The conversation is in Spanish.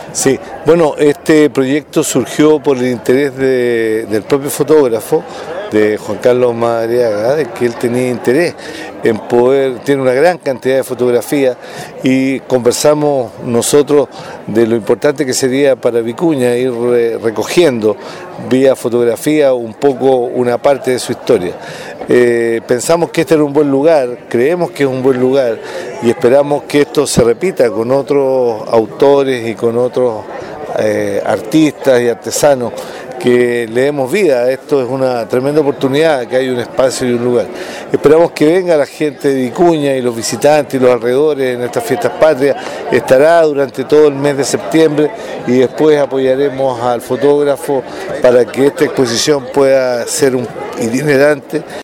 Sí, bueno, este proyecto surgió por el interés del propio fotógrafo, de Juan Carlos Madariaga, de que él tenía interés en poder, tiene una gran cantidad de fotografías y conversamos nosotros de lo importante que sería para Vicuña ir recogiendo vía fotografía un poco una parte de su historia. Pensamos que este era un buen lugar, creemos que es un buen lugar y esperamos que esto se repita con otros autores y con otros artistas y artesanos que le demos vida. Esto es una tremenda oportunidad, que hay un espacio y un lugar. Esperamos que venga la gente de Vicuña y los visitantes y los alrededores en estas fiestas patrias. Estará durante todo el mes de septiembre y después apoyaremos al fotógrafo para que esta exposición pueda ser un itinerante.